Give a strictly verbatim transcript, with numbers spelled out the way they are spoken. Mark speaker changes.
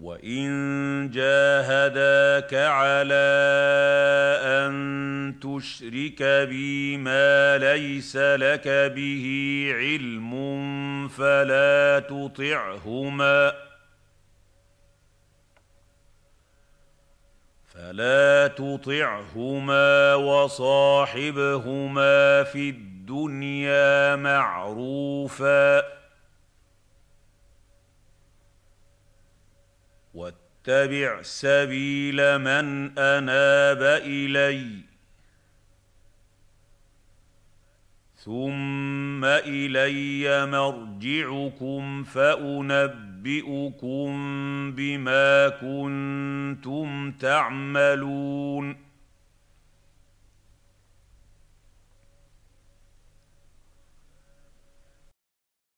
Speaker 1: وَإِن جَاهَدَاكَ عَلَىٰ أَن تُشْرِكَ بِي مَا لَيْسَ لَكَ بِهِ عِلْمٌ فَلَا تُطِعْهُمَا فَلَا تُطِعْهُمَا وَصَاحِبْهُمَا فِي الدُّنْيَا مَعْرُوفًا ۖ وَاتَّبِعْ سَبِيلَ مَنْ أَنَابَ إِلَيَّ ۚ ثُمَّ إِلَيَّ مَرْجِعُكُمْ فَأُنَبِّئُكُم بِمَا كُنتُمْ تَعْمَلُونَ